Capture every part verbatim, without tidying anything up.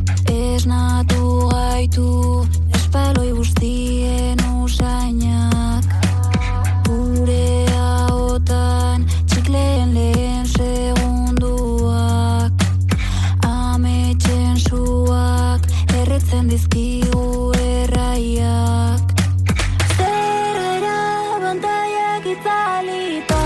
Esnatu gaitu espaloi guztien usainak. Gure ahotan txikleen lehen segunduak. Ametxen suak erretzen dizkigu erraiak. Zer gara bantaiak itzalita.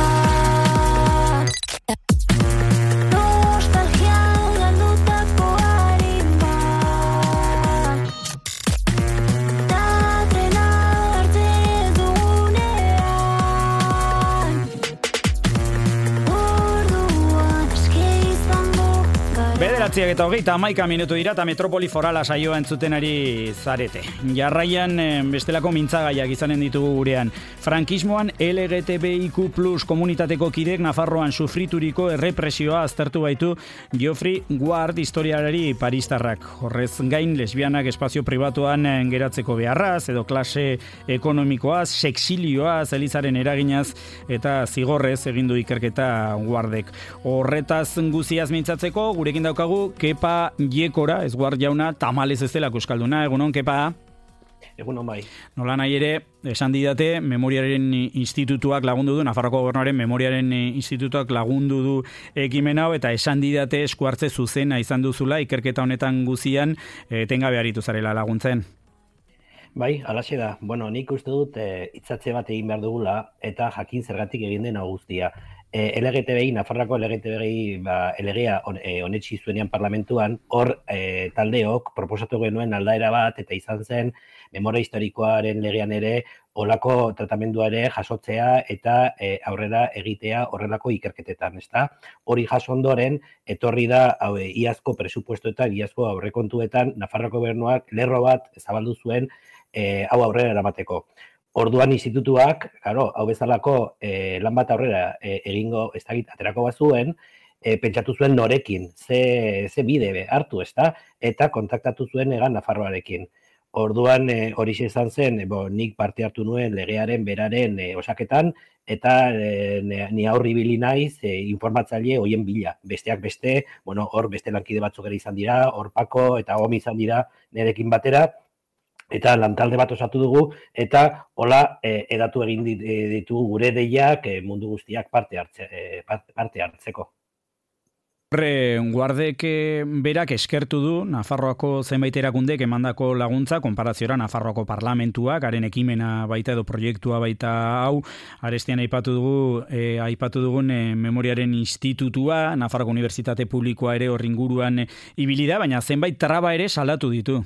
Bederatziak eta hogeita hamaika minutu dira eta Metropoli Forala saioa entzuten ari zarete. Jarraian bestelako mintzagaiak izanen ditugu gurean. Frankismoan L G T B I Q plus komunitateko kidek Nafarroan sufrituriko errepresioa aztertu baitu Geoffrey Ward historialari paristarrak. Horrez gain lesbianak espazio pribatuan geratzeko beharraz edo klase ekonomikoaz, sexilioaz, elizaren eraginaz eta zigorrez egindu ikerketa Wardek. Horretaz guziaz mintzatzeko gurekin daukagu Kepa Jekora, ez Ward jauna, tamalez ez delako euskalduna, egunon, Kepa? Egunon bai. Nola nahi ere, esan didate, Memoriaren Institutuak lagundu du, Nafarroako Gobernuaren Memoriaren Institutuak lagundu du ekimen hau, eta esan didate eskuartze zuzena izan duzula, ikerketa honetan guzian, etengabe aritu zarela laguntzen. Bai, alaxe da. Bueno, nik uste dut e, itzatze bat egin behar dugula, eta jakin zergatik egin den guztia. E, L G T B I, Nafarroako L G T B I ba, elegea on, e, onetsi zuenean parlamentuan, hor e, taldeok proposatu genuen aldaera bat, eta izan zen, memoria historikoaren legean ere, olako tratamendu ere jasotzea eta e, aurrera egitea horrelako ikerketetan, ezta? Hori jaso ondoren, etorri da hau, e, iazko presupuestoetan, iazko aurrekontuetan, Nafarroako Gobernuak lerro bat zabaldu zuen e, hau aurrera eramateko. Orduan institutuak, claro, hau bezalako e, lan bat aurrera e, egingo ez dakit aterako bazuen, e, pentsatu zuen norekin, ze, ze bide hartu, ezta? Eta kontaktatu zuen egan Nafarroarekin. Orduan hori e, izan zen, e, bo, nik parte hartu nuen legearen beraren e, osaketan, eta e, ni aurri bili naiz e, informatzaile hoien bila. Besteak beste, bueno, hor beste lankide batzuk ere izan dira, hor Pako eta Omi izan dira nerekin batera, eta lantalde bat osatu dugu, eta hola e, edatu egin ditugu gure deiak e, mundu guztiak parte, hartze, e, parte hartzeko. Horre, Guardek berak eskertu du Nafarroako zenbait erakundek emandako laguntza, konparaziora Nafarroako parlamentuak, haren ekimena baita edo proiektua baita hau, arestian aipatu dugu, eh, aipatu dugun eh, Memoriaren Institutua, Nafarroako Unibertsitate Publikoa ere horringuruan ibili da, baina zenbait traba ere salatu ditu.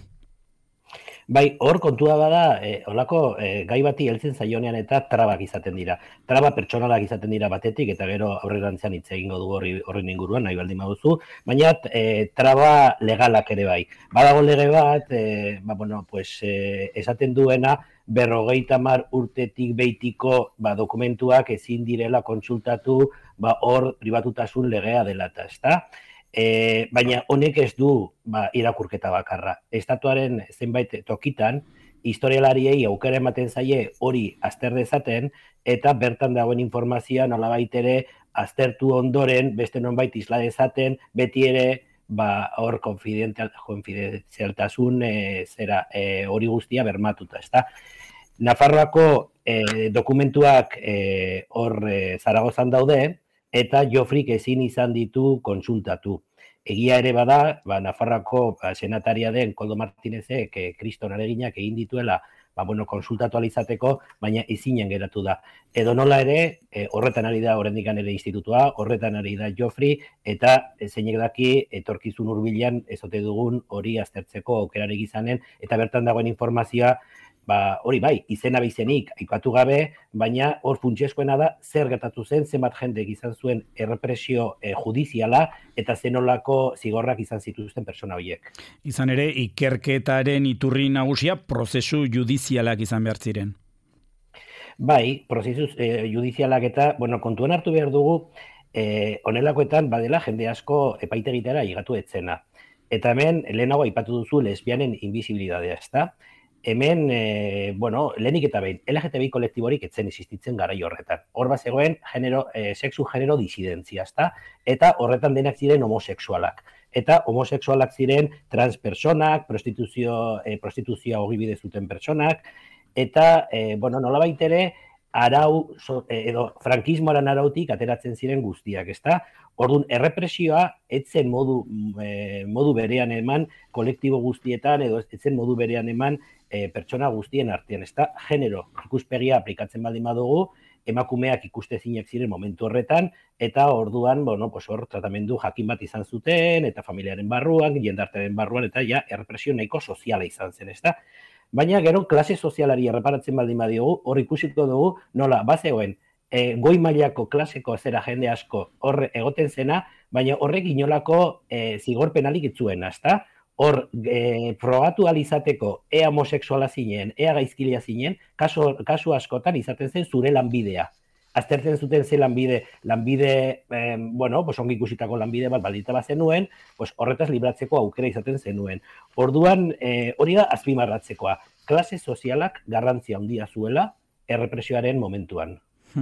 Bai, hor kontua bada, e, olako e, gai bati heltzen zaionean eta trabak izaten dira. Traba pertsonalak izaten dira batetik, eta gero aurrerantzean hitz egingo dugu horri horren inguruan, nahi baldin baduzu, baina e, traba legalak ere bai. Badago lege bat, e, ba, bueno, pues, e, esaten duena, berrogeita hamar urtetik beitiko ba, dokumentuak ezin direla kontsultatu ba, hor pribatutasun legea dela eta, ezta? E, baina honek ez du ba, irakurketa bakarra. Estatuaren zenbait tokitan, historialariei aukera ematen zaie hori azter dezaten, eta bertan dagoen informazioa nolabait ere aztertu ondoren, beste nonbait isla dezaten, beti ere ba, hor konfidenzialtasun e, zera e, hori guztia bermatuta. Ezta? Nafarroako e, dokumentuak e, hor e, Zaragozan daude, eta Geoffreyk ezin izan ditu kontsultatu. Egia ere bada, ba, Nafarroako ba, senataria den Koldo Martinezek e, kriston areginak egin dituela ba, bueno, konsultatu alizateko, baina ezinen geratu da. Edo nola ere, e, horretan ari da oraindikan ere institutua, horretan ari da Geoffrey, eta e, zeinek daki etorkizun hurbilean ezote dugun hori aztertzeko aukerarik izanen, eta bertan dagoen informazioa, ba, hori bai, izena bizenik aipatu gabe, baina hor funtsezkoena da zer gertatu zen, zenbat jendek izan zuen errepresio eh, judiziala eta zenolako zigorrak izan zituzten pertsona horiek. Izan ere, ikerketaren iturri nagusia prozesu judizialak izan behar ziren. Bai, prozesu eh, judizialak eta, bueno, kontuan hartu behar dugu, eh, honelakoetan badela jende asko epaitegitara igatu etzena. Eta hemen, lehenago aipatu duzu lesbianen invisibilidadea, ezta? Hemen, e, bueno, lehenik eta behin, L G T B I kolektiborik etzen existitzen garai horretan. Hor bat zegoen, genero, e, sexu genero disidentzia, ezta? Eta horretan denak ziren homosexualak. eta homosexualak ziren transpersonak, prostituzio, e, prostituzioa ogibide zuten pertsonak, eta, e, bueno, nolabait ere, arau, so, edo frankismoaren arautik ateratzen ziren guztiak, ezta? Orduan, errepresioa etzen modu, e, modu berean eman kolektibo guztietan, edo etzen modu berean eman e, pertsona guztien artean, ezta? Genero ikuspegia aplikatzen baldin badugu, emakumeak ikustezinak ziren momentu horretan, eta orduan, bueno, pues hor tratamendu jakin bat izan zuten, eta familiaren barruan, jendartearen barruan, eta ja, errepresio nahiko soziala izan zen, ezta? Baina gero klase sozialari erreparatzen baldin badiogu, hor ikusiko dugu, nola, bazegoen, e, goi mailako klaseko zera jende asko hor egoten zena, baina horrek inolako e, zigor penalik itzuena, ezta? Hor, e, frogatu alizateko ea homosexuala zinen, ea gaizkilia zinen, kasu, kasu askotan izaten zen zure lanbidea. Aztertzen zuten ze lanbide, lanbide, eh, bueno, pues ongi ikusitako lanbide bat baldita bat zenuen, pues horretaz libratzeko aukera izaten zenuen. Orduan, eh, hori da azpimarratzekoa. Klase sozialak garrantzia handia zuela errepresioaren momentuan.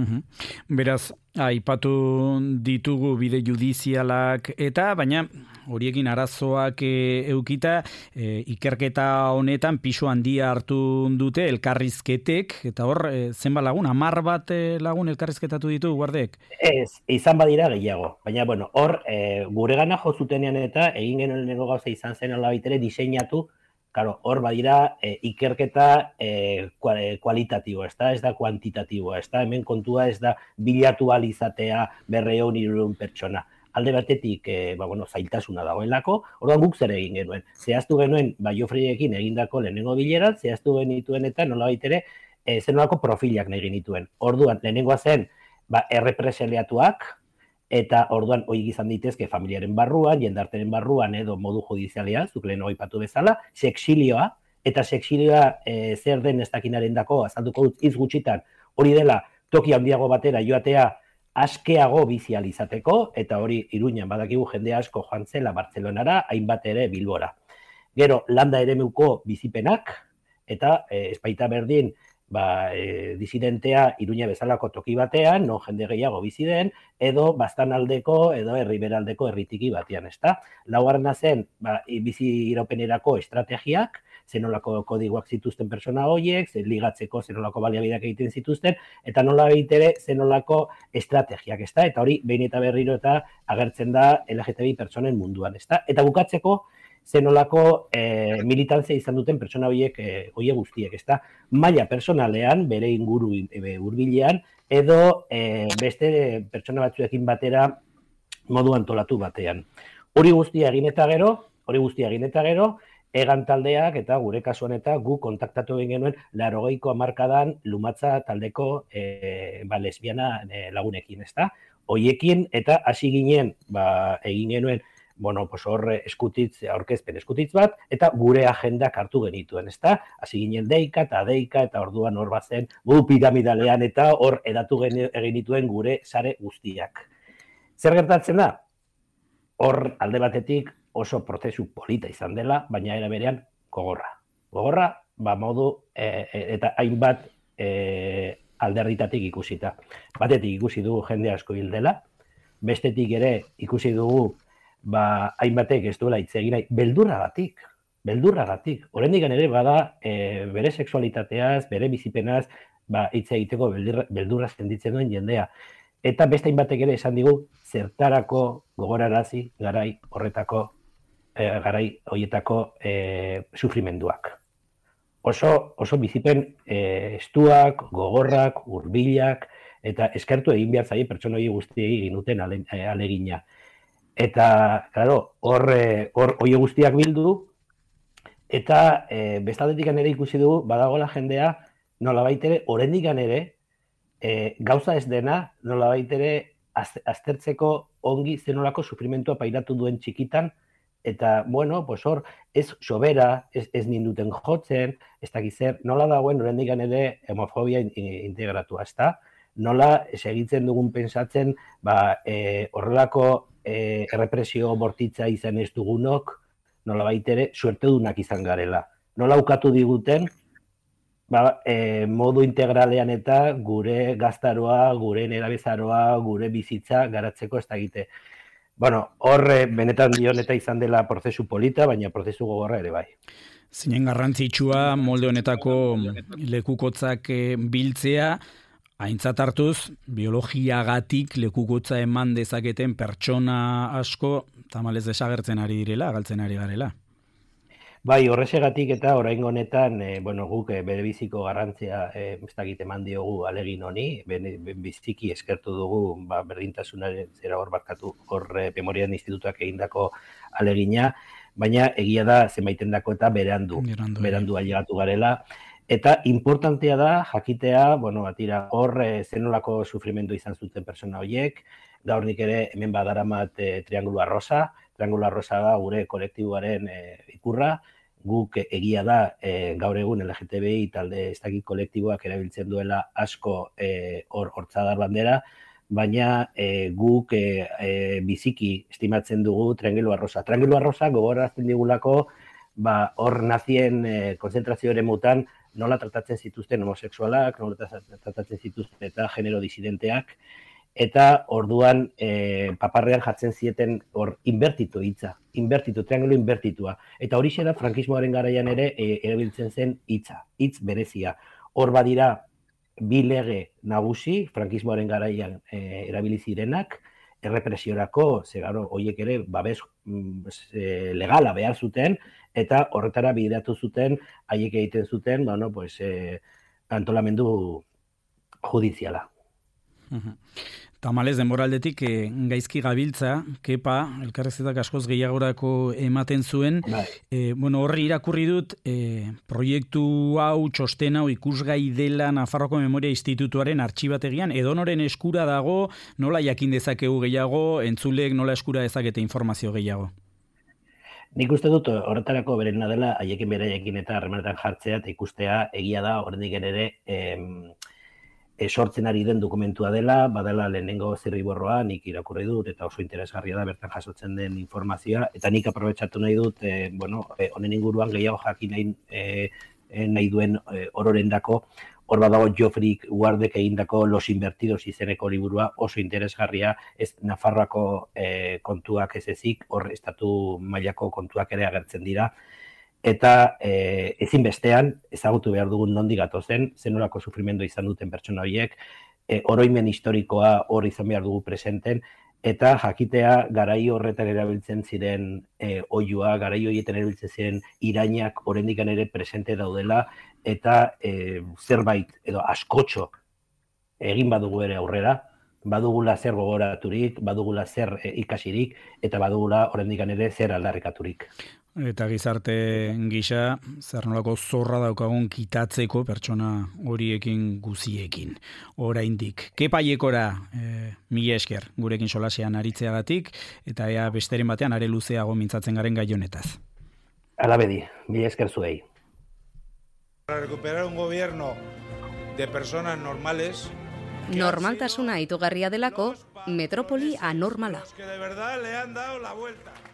Beraz, aipatu ditugu bide judizialak eta, baina horiekin arazoak e, eukita, e, ikerketa honetan pisu handia hartu dute elkarrizketek, eta hor, e, zenba lagun, hamar bat e, lagun elkarrizketatu ditu guardek? Ez, izan badira gehiago, baina, bueno, hor, e, gure gana jo zutenean eta egin genuen lehenengo gauza izan zen hola baitere diseinatu. Claro, hor badira e, ikerketa e, kualitatiboa, ez da, ez da kuantitatiboa, ez da, hemen kontua ez da bilatu alizatea berreun hirurehun pertsona. Alde batetik, e, ba, bueno, zailtasuna dagoelako, orduan guk zer egin genuen. Zehaztu genuen, ba, Jofreiekin egindako lehenengo bileran, zehaztu genituen eta nolabait ere, e, zenolako profilak nahi genituen. Orduan, lehenengoa zen, ba, errepresaliatuak, eta orduan hori izan ditezke familiaren barruan, jendarteren barruan edo modu judizialean, zuk lehen oipatu bezala, sexilioa, eta sexilioa e, zer den ez dakinaren dako, azalduko dut hitz gutxitan, hori dela toki handiago batera joatea askeago bizializateko, eta hori Iruñan badakigu jende asko joan zela Bartzelonara, hainbat ere Bilbora. Gero, landa eremuko bizipenak, eta e, espaita berdin, ba, e, disidentea Iruña bezalako toki batean, non jende gehiago bizi den, edo Baztanaldeko edo Herriberaldeko herritiki batean, ezta? Laugarrena zen, ba, bizi iraupenerako estrategiak, zenolako kodigoak zituzten pertsona horiek, ligatzeko zenolako baliabideak egiten zituzten, eta nola ere zenolako estrategiak, ezta? Eta hori, behin eta berriro eta agertzen da L G T B I pertsonen munduan, ezta? Eta bukatzeko, zenolako e, militantzia izan duten pertsona horiek e, horiek guztiek, ezta? Maila personalean, bere inguru e, hurbilean, edo e, beste pertsona batzuekin batera modu antolatu batean. Hori guztia egin eta gero, hori guztia egin eta gero, egan taldeak eta gure kasuan eta gu kontaktatu egin genuen laurogeiko hamarkadan Lumatza taldeko e, ba, lesbiana e, lagunekin, ezta? Hoiekin eta hasi ginen, ba, egin genuen bueno, pues hor eskutitz, aurkezpen eskutitz bat, eta gure agendak hartu genituen, ezta? Hasi ginen deika eta deika, eta orduan hor bazen gu piramidalean, eta hor edatu genituen gure sare guztiak. Zer gertatzen da? Hor alde batetik oso prozesu polita izan dela, baina era berean gogorra. Gogorra, ba modu, e, e, eta hainbat e, alderritatik ikusita. Batetik ikusi dugu jende asko hil dela, bestetik ere ikusi dugu ba, hainbatek ez duela hitz egin nahi, beldurragatik, beldurragatik. Oraindik ere bada e, bere sexualitateaz, bere bizipenaz, ba, hitz egiteko beldurra, beldurra senditzen duen jendea. Eta beste hainbatek ere esan digu, zertarako gogorarazi garai horretako, e, garai horietako e, sufrimenduak. Oso, oso bizipen e, estuak, gogorrak, hurbilak, eta eskertu egin behar zaie pertsona hori guztiei egin duten ale, e, alegina. Eta, claro, hor hor hoe guztiak bildu, eta e, bestaldetik ere ikusi dugu, badagoela jendea, nolabait ere, oraindik ere, e, gauza ez dena, nolabait ere, aztertzeko ongi zenolako sufrimentua pairatu duen txikitan, eta, bueno, pues hor, ez sobera, ez, ez ninduten jotzen, ez dakiz zer, nola dagoen oraindik ere homofobia integratua, ezta? Nola segitzen dugun pensatzen, ba, e, horrelako E, errepresio bortitza izan ez dugunok, nola baitere, suertedunak izan garela. Nola ukatu diguten, ba, e, modu integralean eta gure gaztaroa, gure nerabezaroa, gure bizitza garatzeko ez da egite. Bueno, hor benetan dion eta izan dela prozesu polita, baina prozesu gogorra ere bai. Zinen garrantzitsua molde honetako lekukotzak biltzea, aintzat hartuz, biologiagatik lekukotza eman dezaketen pertsona asko tamalez desagertzen ari direla, galtzen ari garela. Bai, horrexegatik eta oraingo honetan, e, bueno, guk e, bere biziko garrantzia e, ez dakit eman diogu alegin honi, ben, ben biziki eskertu dugu ba, berdintasunaren zera hor barkatu hor e, Memorian Institutuak egindako alegina, baina egia da zenbaitendako eta berandu, berandu, berandu ailegatu garela. Eta importantea da jakitea, bueno, batira, hor e, zenolako sufrimendu izan zuten persona horiek, gaur nik ere hemen badaramat e, Triangulu Arrosa, Triangulu Arrosa da gure kolektiboaren e, ikurra, guk egia da e, gaur egun L G T B I talde ez dakit kolektiboak erabiltzen duela asko e, hor hortzadar bandera, baina e, guk e, e, biziki estimatzen dugu Triangulu Arrosa. Triangulu Arrosa gogorarazten digulako ba, hor nazien e, konzentrazio eremutan nola tratatzen zituzten homosexualak, nola tratatzen zituzten eta genero disidenteak, eta orduan e, paparrean jartzen zieten hor inbertitu hitza, inbertitu, triangelo inbertitua. Eta horixe da frankismoaren garaian ere e, erabiltzen zen hitza, hitz berezia. Hor badira bi lege nagusi frankismoaren garaian e, erabili zirenak, errepresiorako, ze garo, horiek ere babes e, legala behar zuten, eta horretara bideratu zuten, haiek egiten zuten, bueno, pues, e, antolamendu judiziala. Uh-huh. Tamalez, denboraldetik eh, gaizki gabiltza, kepa, elkarrezetak askoz gehiagorako ematen zuen. Eh, bueno, horri irakurri dut, eh, proiektu hau, txosten hau ikusgai dela Nafarroko Memoria Institutuaren artxibategian, edonoren eskura dago, nola jakin dezakegu gehiago, entzulek nola eskura dezakete informazio gehiago? Nik uste dut horretarako berena dela, haiekin beraiekin eta harremanetan jartzea, eta ikustea egia da, horrendik ere, em, E, sortzen ari den dokumentua dela, badala lehenengo zirriborroa, nik irakurri dut, eta oso interesgarria da bertan jasotzen den informazioa, eta nik aprobetxatu nahi dut, e, bueno, e, honen inguruan gehiago jakin nahi, e, nahi duen e, ororendako, hor badago Jofrik Guardek egindako Los Invertidos izeneko liburua, oso interesgarria, ez Nafarroako e, kontuak ez ezik, hor estatu mailako kontuak ere agertzen dira, eta e, ezinbestean ezagutu behar dugun nondik gatozen, zenolako sufrimendu izan duten pertsona horiek, e, oroimen historikoa hor izan behar dugu presenten, eta jakitea garai horretan erabiltzen ziren e, oiua, garai horietan erabiltzen ziren irainak oraindikan ere presente daudela, eta e, zerbait edo askotxo egin badugu ere aurrera, badugula zer gogoraturik, badugula zer e, ikasirik, eta badugula oraindikan ere zer aldarrikaturik. Eta gizarte gisa, zer nolako zorra daukagun kitatzeko pertsona horiekin guziekin. Oraindik. Kepaiekora, e, mila esker, gurekin solasean aritzeagatik, eta ea besteren batean are luzeago mintzatzen garen gai honetaz. Hala bedi, mila esker zuei. Para recuperar un gobierno de personas normales. Normaltasuna itugarria delako, metropoli anormala. Que de verdad le han dado la vuelta.